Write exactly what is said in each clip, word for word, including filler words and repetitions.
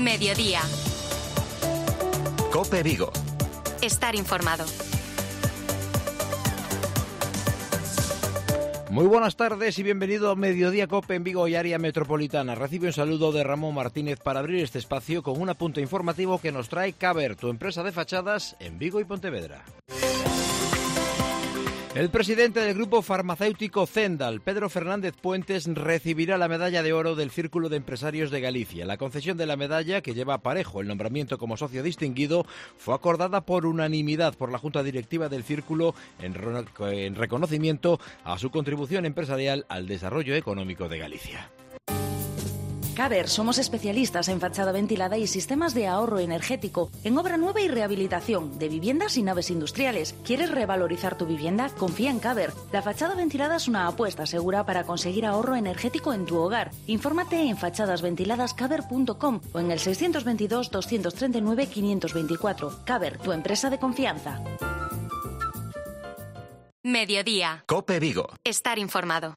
Mediodía. COPE Vigo. Estar informado. Muy buenas tardes y bienvenido a Mediodía COPE en Vigo y área metropolitana. Recibe un saludo de Ramón Martínez para abrir este espacio con un apunte informativo que nos trae Caber, tu empresa de fachadas en Vigo y Pontevedra. El presidente del grupo farmacéutico Zendal, Pedro Fernández Puentes, recibirá la medalla de oro del Círculo de Empresarios de Galicia. La concesión de la medalla, que lleva aparejo el nombramiento como socio distinguido, fue acordada por unanimidad por la Junta Directiva del Círculo en, en reconocimiento a su contribución empresarial al desarrollo económico de Galicia. Caber, somos especialistas en fachada ventilada y sistemas de ahorro energético, en obra nueva y rehabilitación de viviendas y naves industriales. ¿Quieres revalorizar tu vivienda? Confía en Caber. La fachada ventilada es una apuesta segura para conseguir ahorro energético en tu hogar. Infórmate en fachadas ventiladas caber punto com o en el seiscientos veintidós, doscientos treinta y nueve, quinientos veinticuatro. Caber, tu empresa de confianza. Mediodía. COPE Vigo. Estar informado.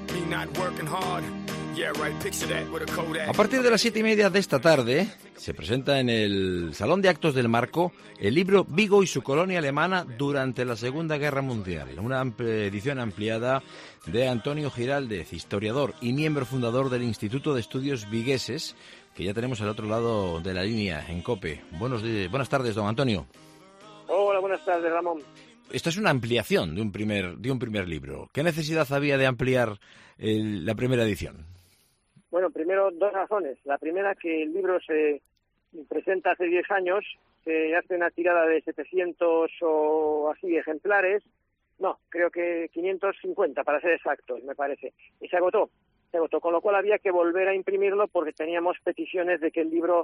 A partir de las siete y media de esta tarde se presenta en el Salón de Actos del Marco el libro Vigo y su colonia alemana durante la Segunda Guerra Mundial, una amplia edición ampliada de Antonio Giraldez, historiador y miembro fundador del Instituto de Estudios Vigueses, que ya tenemos al otro lado de la línea en COPE. Buenos días, buenas tardes, don Antonio. Hola, buenas tardes, Ramón. Esta es una ampliación de un primer, de un primer libro. ¿Qué necesidad había de ampliar el, la primera edición? Bueno, primero dos razones. La primera, que el libro se presenta hace diez años, se hace una tirada de setecientos o así ejemplares, no, creo que quinientos cincuenta para ser exactos, me parece, y se agotó, se agotó, con lo cual había que volver a imprimirlo porque teníamos peticiones de que el libro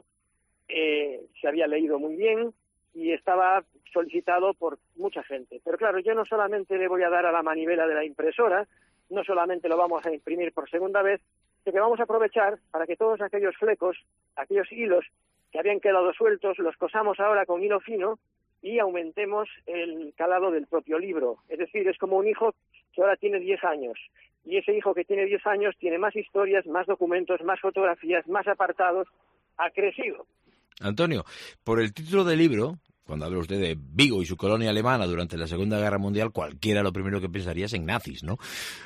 eh, se había leído muy bien y estaba solicitado por mucha gente. Pero claro, yo no solamente le voy a dar a la manivela de la impresora, no solamente lo vamos a imprimir por segunda vez, que vamos a aprovechar para que todos aquellos flecos, aquellos hilos que habían quedado sueltos, los cosamos ahora con hilo fino y aumentemos el calado del propio libro. Es decir, es como un hijo que ahora tiene diez años, y ese hijo que tiene diez años tiene más historias, más documentos, más fotografías, más apartados, ha crecido. Antonio, por el título del libro, cuando habla usted de Vigo y su colonia alemana durante la Segunda Guerra Mundial, cualquiera lo primero que pensaría es en nazis, ¿no?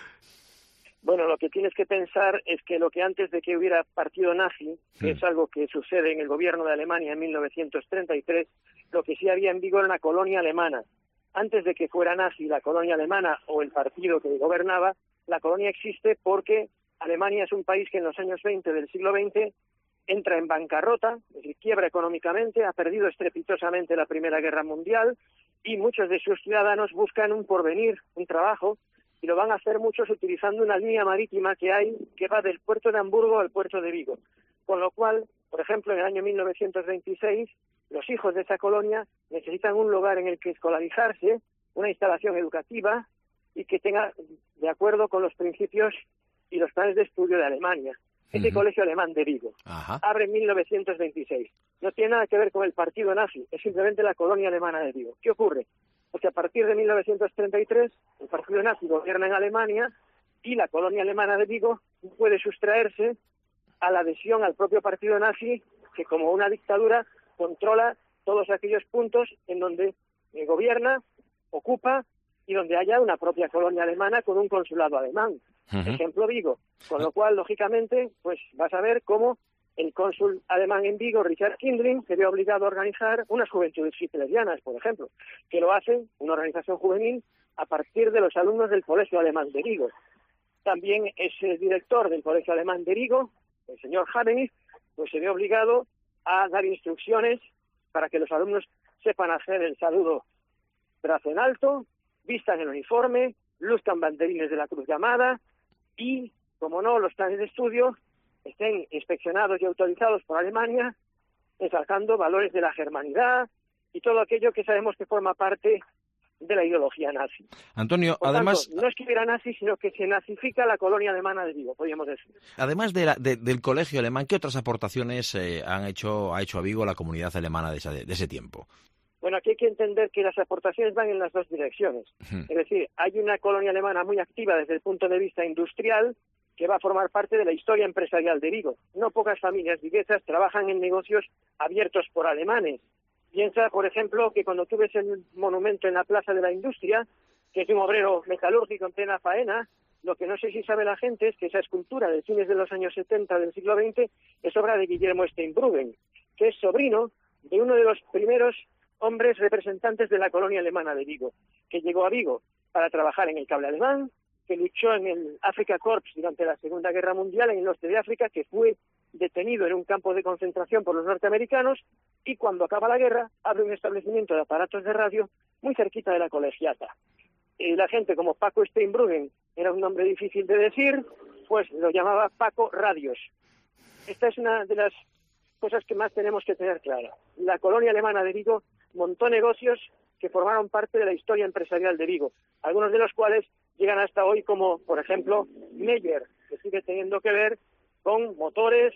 Bueno, lo que tienes que pensar es que lo que antes de que hubiera partido nazi, que sí. es algo que sucede en el gobierno de Alemania en mil novecientos treinta y tres, lo que sí había en Vigo era una colonia alemana. Antes de que fuera nazi la colonia alemana o el partido que gobernaba, la colonia existe porque Alemania es un país que en los años veinte del siglo veinte entra en bancarrota, es decir, quiebra económicamente, ha perdido estrepitosamente la Primera Guerra Mundial y muchos de sus ciudadanos buscan un porvenir, un trabajo, y lo van a hacer muchos utilizando una línea marítima que hay que va del puerto de Hamburgo al puerto de Vigo. Con lo cual, por ejemplo, en el año mil novecientos veintiséis, los hijos de esa colonia necesitan un lugar en el que escolarizarse, una instalación educativa y que tenga de acuerdo con los principios y los planes de estudio de Alemania. Este uh-huh. colegio alemán de Vigo Ajá. abre en mil novecientos veintiséis. No tiene nada que ver con el partido nazi, es simplemente la colonia alemana de Vigo. ¿Qué ocurre? Porque a partir de mil novecientos treinta y tres el partido nazi gobierna en Alemania y la colonia alemana de Vigo puede sustraerse a la adhesión al propio partido nazi, que como una dictadura controla todos aquellos puntos en donde eh, gobierna, ocupa y donde haya una propia colonia alemana con un consulado alemán. Uh-huh. Ejemplo Vigo. Con lo cual, lógicamente, pues vas a ver cómo el cónsul alemán en Vigo, Richard Kindling, se ve obligado a organizar unas juventudes hitlerianas, por ejemplo, que lo hace una organización juvenil a partir de los alumnos del Colegio Alemán de Vigo. También es el director del Colegio Alemán de Vigo, el señor Habenich, pues se ve obligado a dar instrucciones para que los alumnos sepan hacer el saludo brazo en alto, vistan el uniforme, luzcan banderines de la Cruz Llamada y, como no, los planes de estudio estén inspeccionados y autorizados por Alemania, ensalzando valores de la germanidad y todo aquello que sabemos que forma parte de la ideología nazi. Antonio, por además... tanto, no es que hubiera nazi, sino que se nazifica la colonia alemana de Vigo, podríamos decir. Además de la, de, del colegio alemán, ¿qué otras aportaciones eh, han hecho, ha hecho a Vigo la comunidad alemana de, esa, de ese tiempo? Bueno, aquí hay que entender que las aportaciones van en las dos direcciones. Uh-huh. Es decir, hay una colonia alemana muy activa desde el punto de vista industrial que va a formar parte de la historia empresarial de Vigo. No pocas familias viguesas trabajan en negocios abiertos por alemanes. Piensa, por ejemplo, que cuando tú ves el monumento en la Plaza de la Industria, que es un obrero metalúrgico en plena faena, lo que no sé si sabe la gente es que esa escultura de fines de los años setenta del siglo veinte es obra de Guillermo Steinbruggen, que es sobrino de uno de los primeros hombres representantes de la colonia alemana de Vigo, que llegó a Vigo para trabajar en el cable alemán, que luchó en el Afrika Korps durante la Segunda Guerra Mundial en el norte de África, que fue detenido en un campo de concentración por los norteamericanos, y cuando acaba la guerra abre un establecimiento de aparatos de radio muy cerquita de la Colegiata. Y la gente, como Paco Steinbruggen era un nombre difícil de decir, pues lo llamaba Paco Radios. Esta es una de las cosas que más tenemos que tener clara. La colonia alemana de Vigo montó negocios que formaron parte de la historia empresarial de Vigo, algunos de los cuales llegan hasta hoy, como por ejemplo Meyer, que sigue teniendo que ver con motores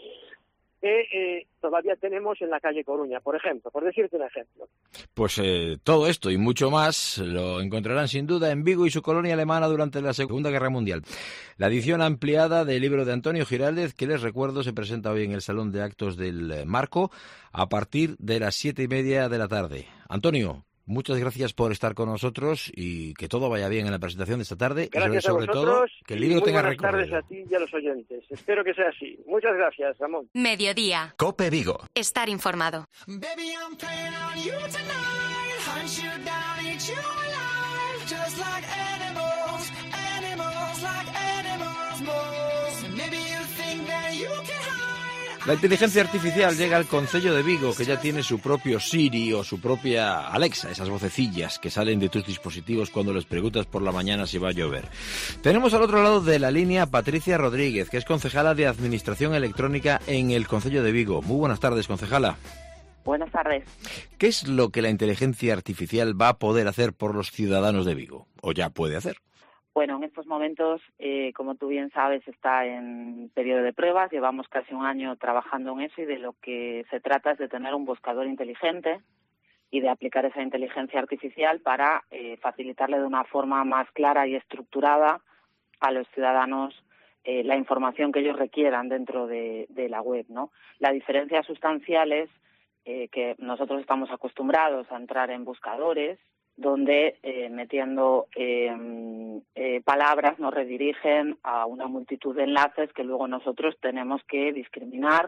que eh, todavía tenemos en la calle Coruña, por ejemplo, por decirte un ejemplo. Pues eh, todo esto y mucho más lo encontrarán sin duda en Vigo y su colonia alemana durante la Segunda Guerra Mundial. La edición ampliada del libro de Antonio Giraldez, que les recuerdo se presenta hoy en el Salón de Actos del Marco a partir de las siete y media de la tarde. Antonio, muchas gracias por estar con nosotros y que todo vaya bien en la presentación de esta tarde. Gracias y sobre, a vosotros, todo que el libro y muy tenga buenas recorrido. tardes a ti y a los oyentes. Espero que sea así. Muchas gracias, Ramón. Mediodía. COPE Vigo. Estar informado. Baby, I'm playing on you tonight. Hunt you down, eat you alive. Just like animals, animals like animals most. Maybe you think that you can hide. La inteligencia artificial llega al concello de Vigo, que ya tiene su propio Siri o su propia Alexa, esas vocecillas que salen de tus dispositivos cuando les preguntas por la mañana si va a llover. Tenemos al otro lado de la línea a Patricia Rodríguez, que es concejala de Administración Electrónica en el concello de Vigo. Muy buenas tardes, concejala. Buenas tardes. ¿Qué es lo que la inteligencia artificial va a poder hacer por los ciudadanos de Vigo? ¿O ya puede hacer? Bueno, en estos momentos, eh, como tú bien sabes, está en periodo de pruebas. Llevamos casi un año trabajando en eso y de lo que se trata es de tener un buscador inteligente y de aplicar esa inteligencia artificial para eh, facilitarle de una forma más clara y estructurada a los ciudadanos eh, la información que ellos requieran dentro de, de la web, ¿no? La diferencia sustancial es eh, que nosotros estamos acostumbrados a entrar en buscadores donde eh, metiendo eh, eh, palabras nos redirigen a una multitud de enlaces que luego nosotros tenemos que discriminar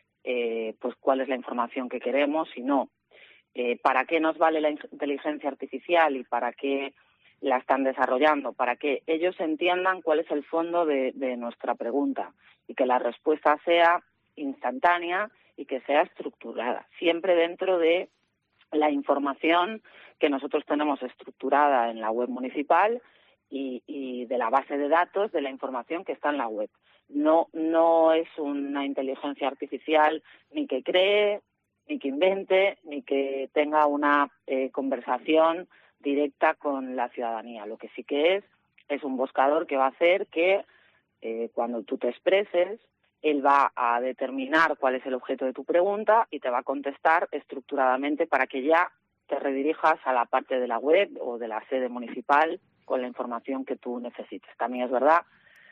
eh, pues cuál es la información que queremos y no. Eh, ¿Para qué nos vale la inteligencia artificial y para qué la están desarrollando? Para que ellos entiendan cuál es el fondo de, de nuestra pregunta y que la respuesta sea instantánea y que sea estructurada, siempre dentro de la información que nosotros tenemos estructurada en la web municipal y, y de la base de datos de la información que está en la web. No, no es una inteligencia artificial ni que cree, ni que invente, ni que tenga una eh, conversación directa con la ciudadanía. Lo que sí que es, es un buscador que va a hacer que eh, cuando tú te expreses, él va a determinar cuál es el objeto de tu pregunta y te va a contestar estructuradamente para que ya te redirijas a la parte de la web o de la sede municipal con la información que tú necesites. También es verdad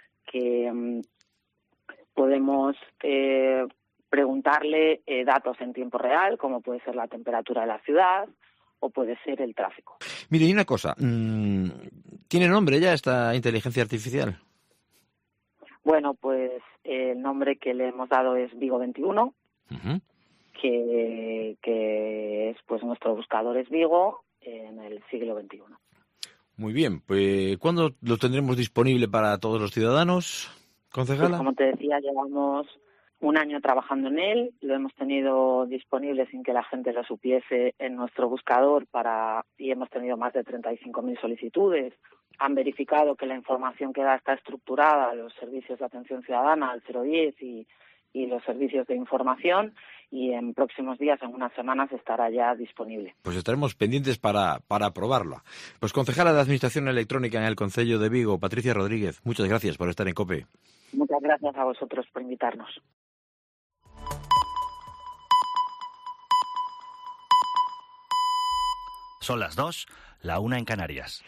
que um, podemos eh, preguntarle eh, datos en tiempo real, como puede ser la temperatura de la ciudad o puede ser el tráfico. Mire, y una cosa, mmm, ¿tiene nombre ya esta inteligencia artificial? Bueno, pues eh, el nombre que le hemos dado es Vigo veintiuno, uh-huh. que, que es pues nuestro buscador es Vigo en el siglo veintiuno. Muy bien, pues ¿cuándo lo tendremos disponible para todos los ciudadanos, concejala? Pues, como te decía, llevamos un año trabajando en él, lo hemos tenido disponible sin que la gente lo supiese en nuestro buscador para y hemos tenido más de treinta y cinco mil solicitudes. Han verificado que la información que da está estructurada, los servicios de atención ciudadana, al cero diez y, y los servicios de información, y en próximos días, en unas semanas, estará ya disponible. Pues estaremos pendientes para, para probarla. Pues concejala de Administración Electrónica en el Concello de Vigo, Patricia Rodríguez, muchas gracias por estar en COPE. Muchas gracias a vosotros por invitarnos. Son las dos, la una en Canarias.